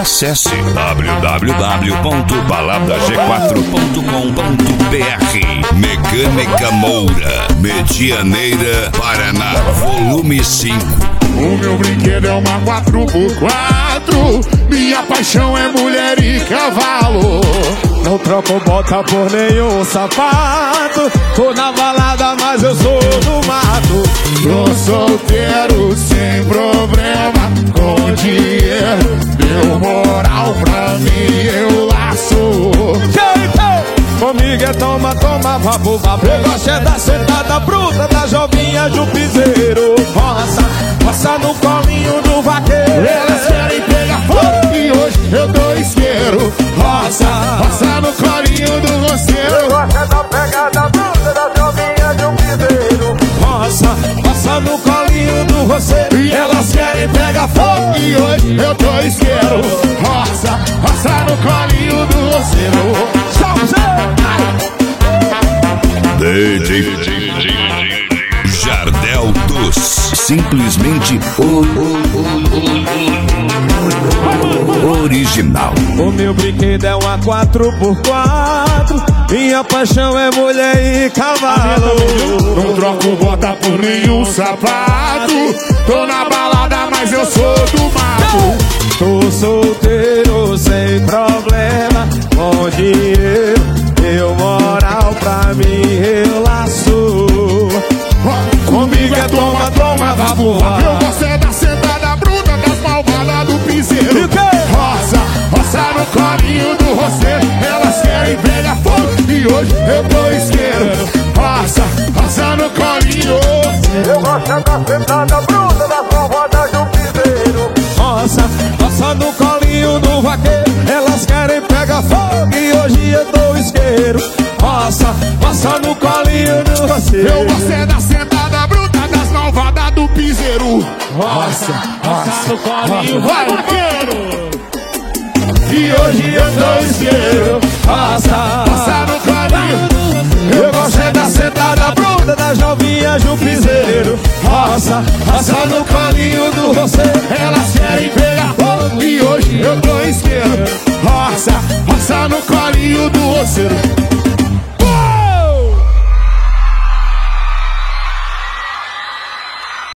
Acesse www.palavras4.com.br. Mecânica Moura, Medianeira, Paraná, volume 5. O meu brinquedo é uma 4x4. Minha paixão é mulher e cavalo. Não troco bota por nenhum sapato. Tô na balada, mas eu sou do mato. Tô solteiro, sem problema, com dinheiro. Deu moral pra mim, eu laço. Comigo é toma, toma, vapo, vapo. Eu gosto é da sentada bruta, da jovinha de um piseiro. Roça, roça no colinho do vaqueiro. Elas querem pegar fogo e hoje eu dou isqueiro. Roça, roça no colinho do roceiro. Eu gosto é da pegada bruta, da jovinha de um piseiro. Roça, roça no colinho do roceiro. E elas querem pegar fogo e hoje eu dou isqueiro. Roça, roça no colinho do roceiro. DJ Jardel dos simplesmente original. O meu brinquedo é uma 4x4. Minha paixão é mulher e cavalo. Não troco bota por nenhum sapato. Tô na balada, mas eu sou do mato. Tô solteiro, sem problema, com dinheiro. Deu moral pra mim, relaxo. Comigo é toma, toma, vapo, vapo. Eu gosto é da sentada bruta, das malvadas do piseiro. Roça, roça no colinho do roceiro. Elas querem pegar fogo e hoje eu dou isqueiro. Roça, roça no colinho. Eu gosto é da sentada bruta, das malvadas do piseiro. Roça, roça no colinho do vaqueiro. Elas querem pegar fogo e hoje eu dou isqueiro. Roça, roça no colinho do roceiro. Eu gosto é da sentada bruta, das malvadas do piseiro. Roça, roça no colinho, vai vaqueiro. E hoje eu dou isqueiro. Roça, roça no colinho. Eu gosto é da sentada bruta, das novinhas de um piseiro. Roça, roça no colinho do roceiro. Elas querem pegar fogo e hoje eu dou isqueiro. Roça, roça no colinho do roceiro.